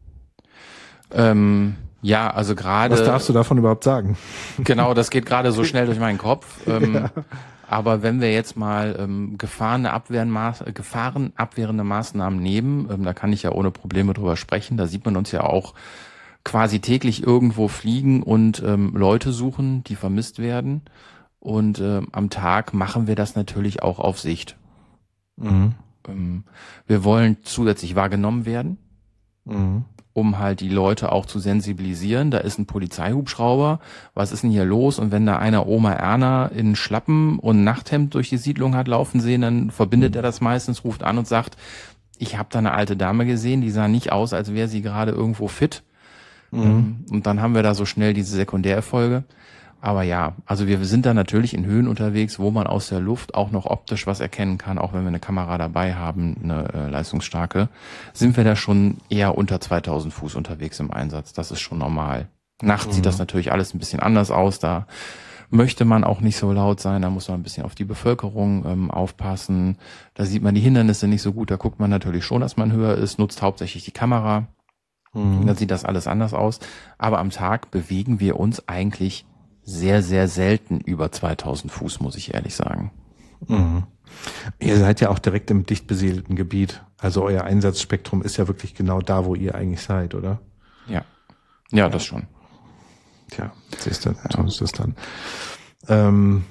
Ähm, ja, also gerade... Was darfst du davon überhaupt sagen? Genau, das geht gerade so schnell durch meinen Kopf. Ähm, ja. Aber wenn wir jetzt mal ähm, Gefahren, Abwehren, gefahrenabwehrende Maßnahmen nehmen, ähm, da kann ich ja ohne Probleme drüber sprechen. Da sieht man uns ja auch quasi täglich irgendwo fliegen und ähm, Leute suchen, die vermisst werden. Und ähm, am Tag machen wir das natürlich auch auf Sicht. Mhm. Ähm, wir wollen zusätzlich wahrgenommen werden, mhm. um halt die Leute auch zu sensibilisieren. Da ist ein Polizeihubschrauber, was ist denn hier los? Und wenn da einer Oma Erna in Schlappen und Nachthemd durch die Siedlung hat laufen sehen, dann verbindet mhm. er das meistens, ruft an und sagt, ich habe da eine alte Dame gesehen, die sah nicht aus, als wäre sie gerade irgendwo fit. Mhm. Und dann haben wir da so schnell diese Sekundärfolge. Aber ja, also wir sind da natürlich in Höhen unterwegs, wo man aus der Luft auch noch optisch was erkennen kann, auch wenn wir eine Kamera dabei haben, eine äh, leistungsstarke, sind wir da schon eher unter zweitausend Fuß unterwegs im Einsatz. Das ist schon normal. Nachts mhm. sieht das natürlich alles ein bisschen anders aus, da möchte man auch nicht so laut sein, da muss man ein bisschen auf die Bevölkerung ähm, aufpassen. Da sieht man die Hindernisse nicht so gut, da guckt man natürlich schon, dass man höher ist, nutzt hauptsächlich die Kamera. Mhm. Dann sieht das alles anders aus. Aber am Tag bewegen wir uns eigentlich sehr, sehr selten über zweitausend Fuß, muss ich ehrlich sagen. Mhm. Ihr seid ja auch direkt im dicht besiedelten Gebiet. Also euer Einsatzspektrum ist ja wirklich genau da, wo ihr eigentlich seid, oder? Ja, ja, das schon. Tja, siehst du, so ist es dann. Ähm,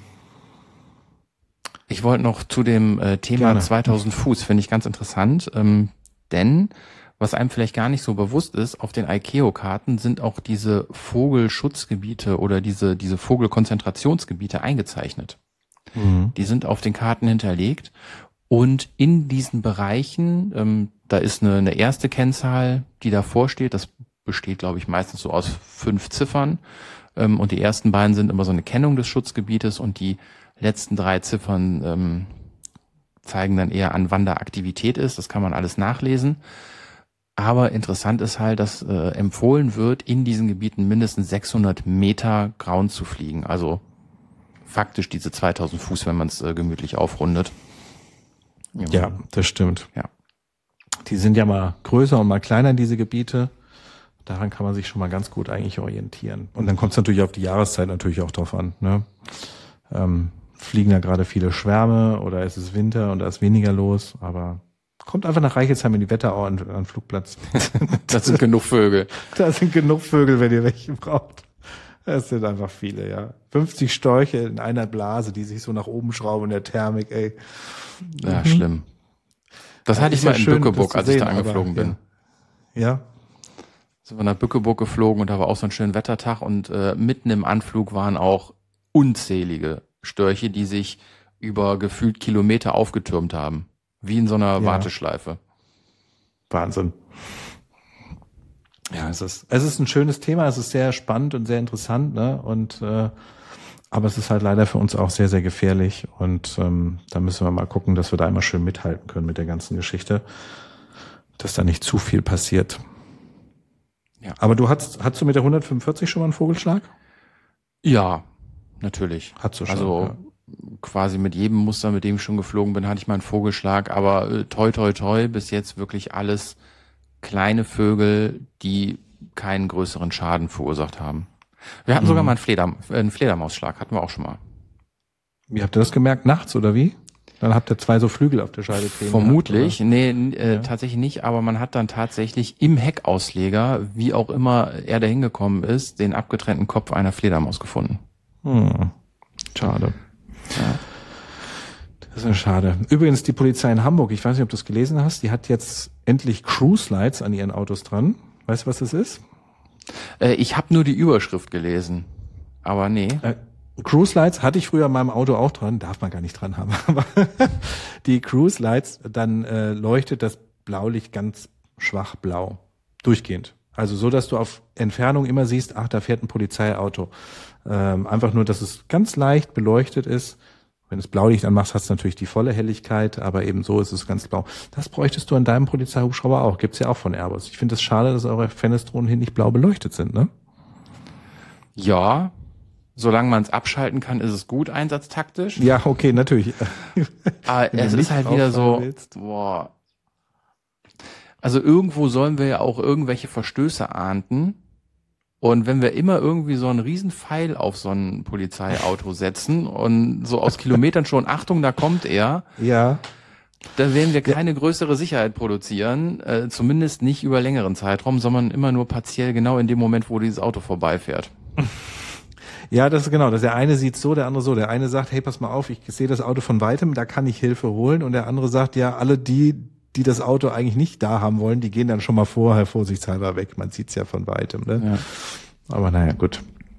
ich wollte noch zu dem äh, Thema gerne. zweitausend Fuß, finde ich ganz interessant, ähm, denn was einem vielleicht gar nicht so bewusst ist, auf den I C A O-Karten sind auch diese Vogelschutzgebiete oder diese diese Vogelkonzentrationsgebiete eingezeichnet. Mhm. Die sind auf den Karten hinterlegt und in diesen Bereichen, ähm, da ist eine, eine erste Kennzahl, die davor steht, das besteht, glaube ich, meistens so aus fünf Ziffern ähm, und die ersten beiden sind immer so eine Kennung des Schutzgebietes und die letzten drei Ziffern ähm, zeigen dann eher an, wann da Aktivität ist, das kann man alles nachlesen. Aber interessant ist halt, dass äh, empfohlen wird, in diesen Gebieten mindestens sechshundert Meter Ground zu fliegen, also faktisch diese zweitausend Fuß, wenn man es äh, gemütlich aufrundet. Ja, ja, das stimmt. Ja. Die sind ja mal größer und mal kleiner, diese Gebiete. Daran kann man sich schon mal ganz gut eigentlich orientieren. Und dann kommt es natürlich auf die Jahreszeit natürlich auch drauf an. Ne? Ähm, fliegen da gerade viele Schwärme oder ist es Winter und da ist weniger los, aber kommt einfach nach Reichelsheim in die Wetterau an, an den Flugplatz. Das sind genug Vögel. Da sind genug Vögel, wenn ihr welche braucht. Es sind einfach viele, ja. fünfzig Storche in einer Blase, die sich so nach oben schrauben in der Thermik, ey. Ja, mhm. Schlimm. Das ja, hatte ich mal ja in schön, Bückeburg, als sehen, ich da angeflogen aber, bin. Ja. ja. Sind wir nach Bückeburg geflogen und da war auch so ein schöner Wettertag und äh, mitten im Anflug waren auch unzählige Störche, die sich über gefühlt Kilometer aufgetürmt haben. Wie in so einer ja. Warteschleife. Wahnsinn. Ja, es ist, es ist ein schönes Thema, es ist sehr spannend und sehr interessant, ne? Und äh, aber es ist halt leider für uns auch sehr, sehr gefährlich. Und ähm, da müssen wir mal gucken, dass wir da immer schön mithalten können mit der ganzen Geschichte, dass da nicht zu viel passiert. Ja. Aber du hast, hast du mit der hundertfünfundvierzig schon mal einen Vogelschlag? Ja, natürlich. Hast du schon. Also ja. Quasi mit jedem Muster, mit dem ich schon geflogen bin, hatte ich mal einen Vogelschlag. Aber äh, toi, toi, toi, bis jetzt wirklich alles kleine Vögel, die keinen größeren Schaden verursacht haben. Wir hatten mhm. sogar mal einen, Fleder, einen Fledermausschlag, hatten wir auch schon mal. Wie habt ihr das gemerkt? Nachts oder wie? Dann habt ihr zwei so Flügel auf der Scheide kleben. Vermutlich, gehabt, nee, äh, ja. tatsächlich nicht, aber man hat dann tatsächlich im Heckausleger, wie auch immer er da hingekommen ist, den abgetrennten Kopf einer Fledermaus gefunden. Hm. Schade. Ja. Das ist ja schade. Übrigens, die Polizei in Hamburg, ich weiß nicht, ob du es gelesen hast, die hat jetzt endlich Cruise Lights an ihren Autos dran. Weißt du, was das ist? Äh, ich habe nur die Überschrift gelesen, aber nee. Äh, Cruise Lights hatte ich früher in meinem Auto auch dran, darf man gar nicht dran haben, aber die Cruise Lights, dann äh, leuchtet das Blaulicht ganz schwach blau, durchgehend. Also so, dass du auf Entfernung immer siehst, ach, da fährt ein Polizeiauto. Ähm, einfach nur, dass es ganz leicht beleuchtet ist. Wenn du das Blaulicht anmachst, hast du natürlich die volle Helligkeit, aber eben so ist es ganz blau. Das bräuchtest du an deinem Polizeihubschrauber auch. Gibt's ja auch von Airbus. Ich finde es schade, dass eure Fenestronen hier nicht blau beleuchtet sind, ne? Ja, solange man es abschalten kann, ist es gut einsatztaktisch. Ja, okay, natürlich. Aber es ist halt wieder so, willst. boah. Also irgendwo sollen wir ja auch irgendwelche Verstöße ahnden. Und wenn wir immer irgendwie so einen riesen Pfeil auf so ein Polizeiauto setzen und so aus Kilometern schon, Achtung, da kommt er. Ja. Dann werden wir keine ja. größere Sicherheit produzieren, äh, zumindest nicht über längeren Zeitraum, sondern immer nur partiell genau in dem Moment, wo dieses Auto vorbeifährt. Ja, das ist genau. Das der eine sieht so, der andere so. Der eine sagt, hey, pass mal auf, ich sehe das Auto von weitem, da kann ich Hilfe holen. Und der andere sagt, ja, alle die, die das Auto eigentlich nicht da haben wollen, die gehen dann schon mal vorher vorsichtshalber weg. Man sieht's ja von weitem, ne? Ja. Aber naja, gut.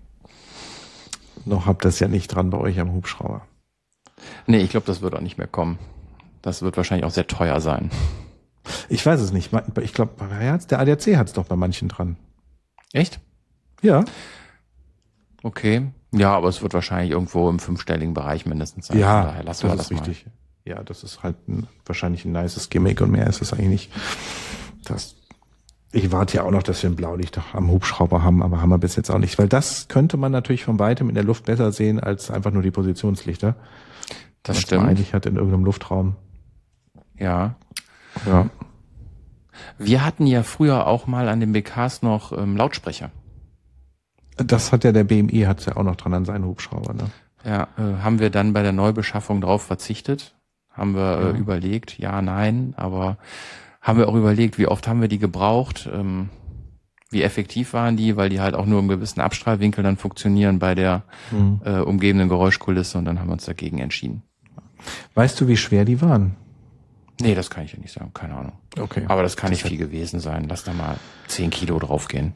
Noch habt ihr es ja nicht dran bei euch am Hubschrauber. Nee, ich glaube, das wird auch nicht mehr kommen. Das wird wahrscheinlich auch sehr teuer sein. Ich weiß es nicht. Ich glaube, der A D A C hat es doch bei manchen dran. Echt? Ja. Okay. Ja, aber es wird wahrscheinlich irgendwo im fünfstelligen Bereich mindestens sein. Ja, Von daher lassen das wir das ist richtig. Mal. Ja, das ist halt ein, wahrscheinlich ein nices Gimmick und mehr ist es eigentlich nicht. Das Ich warte ja auch noch, dass wir ein Blaulicht am Hubschrauber haben, aber haben wir bis jetzt auch nicht. Weil das könnte man natürlich von weitem in der Luft besser sehen als einfach nur die Positionslichter. Das was stimmt. man eigentlich hat in irgendeinem Luftraum. Ja. Ja. Wir hatten ja früher auch mal an den B Ks noch ähm, Lautsprecher. Das hat ja der B M I, hat's ja auch noch dran an seinen Hubschrauber, ne? Ja, äh, haben wir dann bei der Neubeschaffung drauf verzichtet. Haben wir äh, Ja. überlegt, ja, nein, aber haben wir auch überlegt, wie oft haben wir die gebraucht, ähm, wie effektiv waren die, weil die halt auch nur im gewissen Abstrahlwinkel dann funktionieren bei der Mhm. äh, umgebenden Geräuschkulisse und dann haben wir uns dagegen entschieden. Weißt du, wie schwer die waren? Nee, das kann ich ja nicht sagen, keine Ahnung. Okay. Aber das kann Das nicht viel gewesen sein. Lass da mal zehn Kilo draufgehen.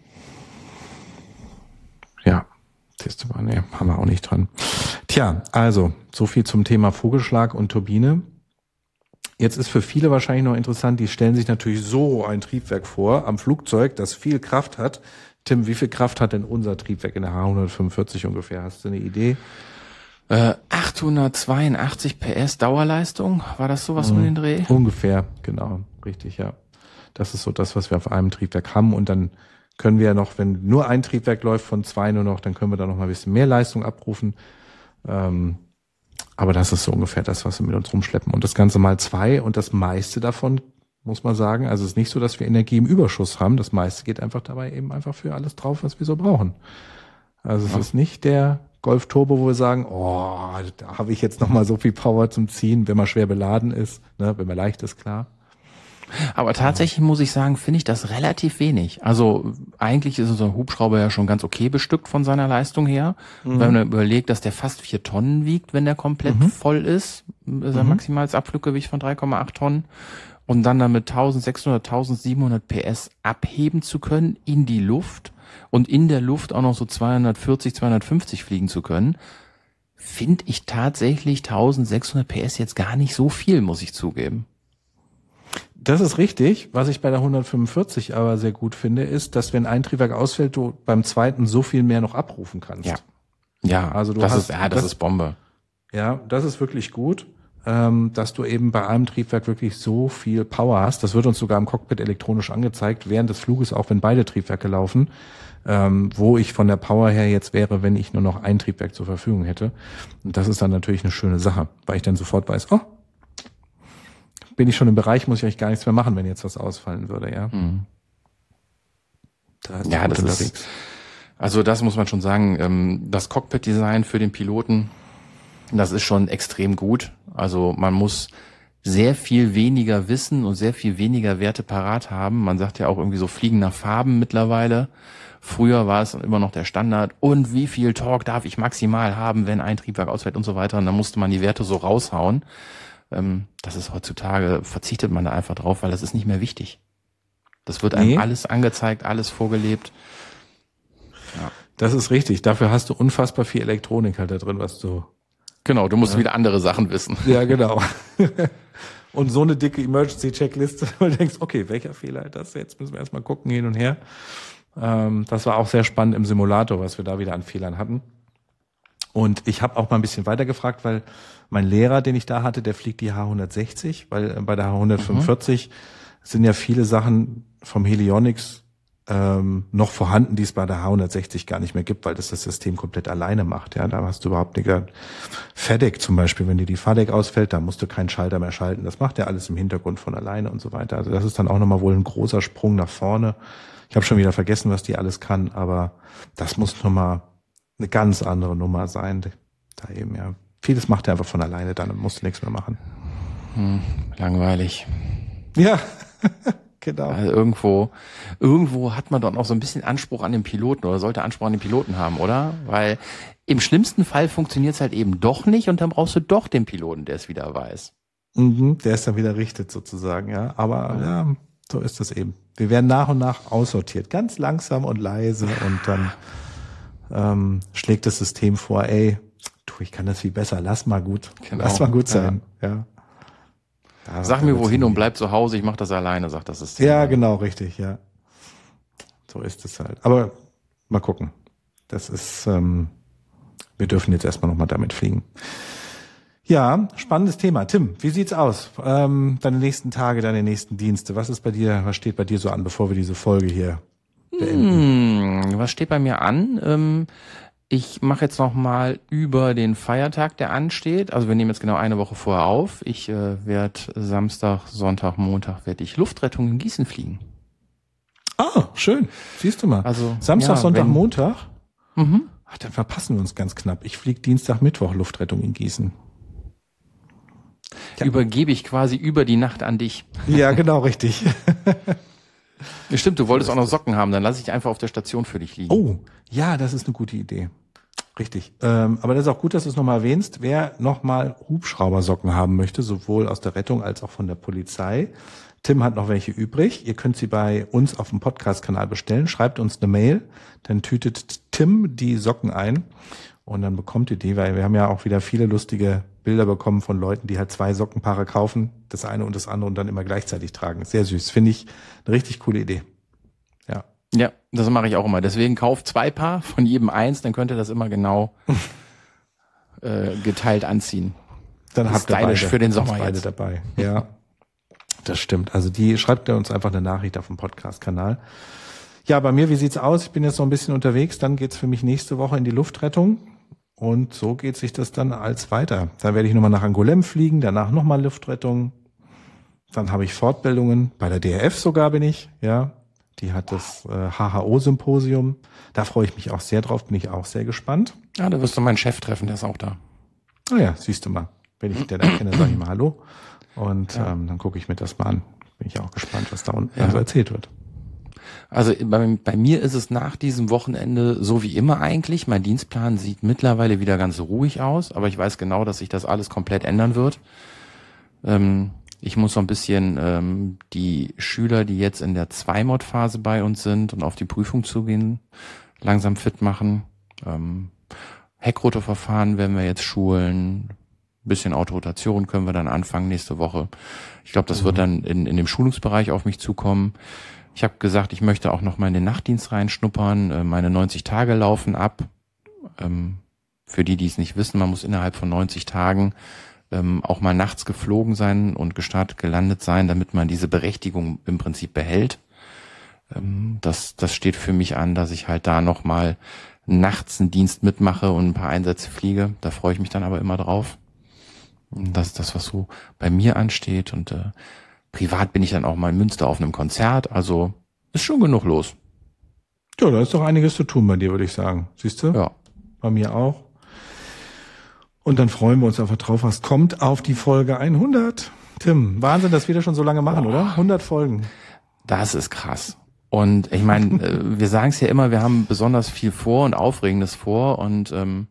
Ja, siehst du mal, nee, haben wir auch nicht dran. Tja, also, so viel zum Thema Vogelschlag und Turbine. Jetzt ist für viele wahrscheinlich noch interessant, die stellen sich natürlich so ein Triebwerk vor, am Flugzeug, das viel Kraft hat. Tim, wie viel Kraft hat denn unser Triebwerk in der H hundertfünfundvierzig ungefähr? Hast du eine Idee? Äh, achthundertzweiundachtzig P S Dauerleistung, war das sowas um den Dreh? Ungefähr, genau, richtig, ja. Das ist so das, was wir auf einem Triebwerk haben und dann können wir ja noch, wenn nur ein Triebwerk läuft von zwei nur noch, dann können wir da noch mal ein bisschen mehr Leistung abrufen. Ähm, aber das ist so ungefähr das, was wir mit uns rumschleppen. Und das Ganze mal zwei und das meiste davon, muss man sagen, also es ist nicht so, dass wir Energie im Überschuss haben. Das meiste geht einfach dabei eben einfach für alles drauf, was wir so brauchen. Also es Ja. ist nicht der Golf Turbo, wo wir sagen, oh, da habe ich jetzt noch mal so viel Power zum Ziehen, wenn man schwer beladen ist, ne, wenn man leicht ist, klar. Aber tatsächlich muss ich sagen, finde ich das relativ wenig. Also eigentlich ist unser Hubschrauber ja schon ganz okay bestückt von seiner Leistung her. Mhm. Wenn man überlegt, dass der fast vier Tonnen wiegt, wenn der komplett Mhm. voll ist, ist ein Mhm. maximales Abfluggewicht von drei Komma acht Tonnen. Und dann damit eintausendsechshundert, eintausendsiebenhundert P S abheben zu können in die Luft und in der Luft auch noch so zweihundertvierzig, zweihundertfünfzig fliegen zu können, finde ich tatsächlich eintausendsechshundert P S jetzt gar nicht so viel, muss ich zugeben. Das ist richtig. Was ich bei der hundertfünfundvierzig aber sehr gut finde, ist, dass wenn ein Triebwerk ausfällt, du beim zweiten so viel mehr noch abrufen kannst. Ja. Ja, Also du das hast- ist, ja, das, das- ist Bombe. Ja, das ist wirklich gut, ähm, dass du eben bei einem Triebwerk wirklich so viel Power hast. Das wird uns sogar im Cockpit elektronisch angezeigt, während des Fluges, auch wenn beide Triebwerke laufen, ähm, wo ich von der Power her jetzt wäre, wenn ich nur noch ein Triebwerk zur Verfügung hätte. Und das ist dann natürlich eine schöne Sache, weil ich dann sofort weiß, oh, bin ich schon im Bereich, muss ich eigentlich gar nichts mehr machen, wenn jetzt was ausfallen würde, ja. Mhm. Da ist Ja, gut das unterwegs. ist, also das muss man schon sagen, ähm, das Cockpit-Design für den Piloten, das ist schon extrem gut. Also man muss sehr viel weniger wissen und sehr viel weniger Werte parat haben. Man sagt ja auch irgendwie so fliegen nach Farben mittlerweile. Früher war es immer noch der Standard. Und wie viel Torque darf ich maximal haben, wenn ein Triebwerk ausfällt und so weiter. Und dann musste man die Werte so raushauen. Ähm, das ist heutzutage, verzichtet man da einfach drauf, weil das ist nicht mehr wichtig. Das wird einem Nee. alles angezeigt, alles vorgelebt. Ja. Das ist richtig. Dafür hast du unfassbar viel Elektronik halt da drin, was du... Genau, du musst wieder andere Sachen wissen. Ja, genau. Und so eine dicke Emergency-Checkliste, wo du denkst, okay, welcher Fehler ist das jetzt? Müssen wir erstmal gucken, hin und her. Ähm, das war auch sehr spannend im Simulator, was wir da wieder an Fehlern hatten. Und ich habe auch mal ein bisschen weiter gefragt, weil mein Lehrer, den ich da hatte, der fliegt die H hundertsechzig, weil äh, bei der H hundertfünfundvierzig sind ja viele Sachen vom Helionics ähm, noch vorhanden, die es bei der H hundertsechzig gar nicht mehr gibt, weil das das System komplett alleine macht. Ja, da hast du überhaupt nicht. F A D E C zum Beispiel, wenn dir die F A D E C ausfällt, da musst du keinen Schalter mehr schalten. Das macht ja alles im Hintergrund von alleine und so weiter. Also das ist dann auch nochmal wohl ein großer Sprung nach vorne. Ich habe schon wieder vergessen, was die alles kann, aber das muss nochmal eine ganz andere Nummer sein. Da eben, ja. Vieles macht er einfach von alleine dann und musst du nichts mehr machen. Hm, langweilig. Ja, genau. Also irgendwo, irgendwo hat man doch noch so ein bisschen Anspruch an den Piloten oder sollte Anspruch an den Piloten haben, oder? Weil im schlimmsten Fall funktioniert es halt eben doch nicht und dann brauchst du doch den Piloten, der es wieder weiß. Mhm, der ist dann wieder richtet sozusagen, ja. Aber ja, so ist es eben. Wir werden nach und nach aussortiert, ganz langsam und leise und dann ähm, schlägt das System vor, ey, du, ich kann das viel besser, lass mal gut, Genau. lass mal gut sein, ja. Da- Sag da mir wird's wohin nie- und bleib zu Hause, ich mach das alleine, sagt das System. Ja, genau, richtig, ja. So ist es halt. Aber mal gucken. Das ist, ähm, wir dürfen jetzt erstmal nochmal damit fliegen. Ja, spannendes Thema. Tim, wie sieht's aus? Ähm, deine nächsten Tage, deine nächsten Dienste. Was ist bei dir, was steht bei dir so an, bevor wir diese Folge hier beenden? Hm, was steht bei mir an? Ähm, ich mache jetzt noch mal über den Feiertag, der ansteht. Also wir nehmen jetzt genau eine Woche vorher auf. Ich äh, werde Samstag, Sonntag, Montag werde ich Luftrettung in Gießen fliegen. Ah, schön. Siehst du mal. Also Samstag, ja, Sonntag, wenn, Montag? Mhm. Ach, dann verpassen wir uns ganz knapp. Ich fliege Dienstag, Mittwoch Luftrettung in Gießen. Ja. Übergebe ich quasi über die Nacht an dich. Ja, genau, richtig. Ja, stimmt, du wolltest auch noch Socken haben, dann lasse ich einfach auf der Station für dich liegen. Oh, ja, das ist eine gute Idee. Richtig. Ähm, aber das ist auch gut, dass du es nochmal erwähnst. Wer nochmal Hubschraubersocken haben möchte, sowohl aus der Rettung als auch von der Polizei. Tim hat noch welche übrig. Ihr könnt sie bei uns auf dem Podcast-Kanal bestellen. Schreibt uns eine Mail, dann tütet Tim die Socken ein und dann bekommt ihr die, weil wir haben ja auch wieder viele lustige Bilder bekommen von Leuten, die halt zwei Sockenpaare kaufen, das eine und das andere und dann immer gleichzeitig tragen. Sehr süß. Finde ich eine richtig coole Idee. Ja. Ja, das mache ich auch immer. Deswegen kauft zwei Paar, von jedem eins, dann könnt ihr das immer genau äh, geteilt anziehen. Dann habt ihr beide für den Sommer beide jetzt. dabei. Ja, das stimmt. Also die schreibt ihr uns einfach eine Nachricht auf dem Podcast-Kanal. Ja, bei mir, wie sieht's aus? Ich bin jetzt noch ein bisschen unterwegs. Dann geht's für mich nächste Woche in die Luftrettung. Und so geht sich das dann als weiter. Dann werde ich nochmal nach Angoulême fliegen, danach nochmal Luftrettung. Dann habe ich Fortbildungen, bei der D R F sogar bin ich, ja. Die hat das äh, H H O-Symposium. Da freue ich mich auch sehr drauf, bin ich auch sehr gespannt. Ja, da wirst du meinen Chef treffen, der ist auch da. Ah ja, siehst du mal. Wenn ich den dann kenne, sage ich mal Hallo. Und Ja. ähm, dann gucke ich mir das mal an. Bin ich auch gespannt, was da unten Ja. also erzählt wird. Also bei, bei mir ist es nach diesem Wochenende so wie immer eigentlich. Mein Dienstplan sieht mittlerweile wieder ganz ruhig aus, aber ich weiß genau, dass sich das alles komplett ändern wird. Ähm, ich muss so ein bisschen ähm, die Schüler, die jetzt in der Zwei-Mod-Phase bei uns sind und auf die Prüfung zugehen, langsam fit machen. Ähm, Heckrotorverfahren werden wir jetzt schulen. Ein bisschen Autorotation können wir dann anfangen nächste Woche. Ich glaube, das Mhm. wird dann in, in dem Schulungsbereich auf mich zukommen. Ich habe gesagt, ich möchte auch noch mal in den Nachtdienst reinschnuppern. Äh, Meine neunzig Tage laufen ab. Ähm, Für die, die es nicht wissen, man muss innerhalb von neunzig Tagen ähm, auch mal nachts geflogen sein und gestartet, gelandet sein, damit man diese Berechtigung im Prinzip behält. Ähm, Das, das steht für mich an, dass ich halt da noch mal nachts einen Dienst mitmache und ein paar Einsätze fliege. Da freue ich mich dann aber immer drauf. Das ist das, was so bei mir ansteht. Und äh, privat bin ich dann auch mal in Münster auf einem Konzert. Also ist schon genug los. Ja, da ist doch einiges zu tun bei dir, würde ich sagen. Siehst du? Ja. Bei mir auch. Und dann freuen wir uns einfach drauf, was kommt auf die Folge hundert. Tim, Wahnsinn, dass wir das schon so lange machen, Boah. oder? hundert Folgen. Das ist krass. Und ich meine, äh, wir sagen es ja immer, wir haben besonders viel vor und Aufregendes vor und ähm,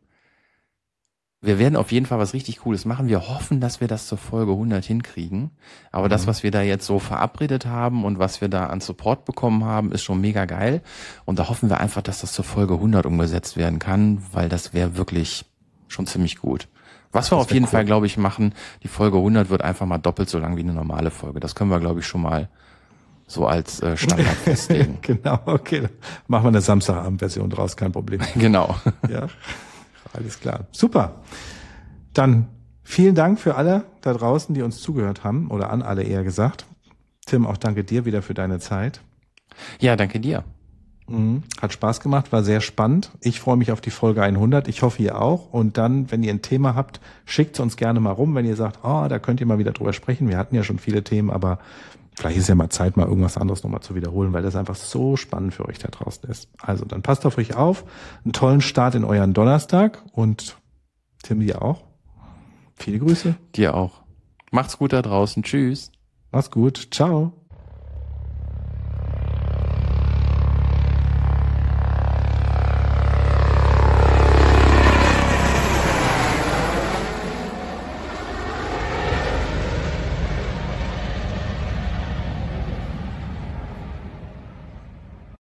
wir werden auf jeden Fall was richtig Cooles machen. Wir hoffen, dass wir das zur Folge hundert hinkriegen. Aber Mhm. das, was wir da jetzt so verabredet haben und was wir da an Support bekommen haben, ist schon mega geil. Und da hoffen wir einfach, dass das zur Folge hundert umgesetzt werden kann, weil das wäre wirklich schon ziemlich gut. Was wir Das auf wär jeden cool. Fall, glaube ich, machen, die Folge hundert wird einfach mal doppelt so lang wie eine normale Folge. Das können wir, glaube ich, schon mal so als äh, Standard festlegen. Genau, okay. Dann machen wir eine Samstagabend-Version draus, kein Problem. Genau. Ja, alles klar. Super. Dann vielen Dank für alle da draußen, die uns zugehört haben, oder an alle eher gesagt. Tim, auch danke dir wieder für deine Zeit. Ja, danke dir. Mhm. Hat Spaß gemacht, war sehr spannend. Ich freue mich auf die Folge hundert. Ich hoffe, ihr auch. Und dann, wenn ihr ein Thema habt, schickt es uns gerne mal rum. Wenn ihr sagt, oh, da könnt ihr mal wieder drüber sprechen. Wir hatten ja schon viele Themen, aber vielleicht ist ja mal Zeit, mal irgendwas anderes nochmal zu wiederholen, weil das einfach so spannend für euch da draußen ist. Also dann passt auf euch auf. Einen tollen Start in euren Donnerstag und Tim, dir auch. Viele Grüße. Dir auch. Macht's gut da draußen. Tschüss. Mach's gut. Ciao.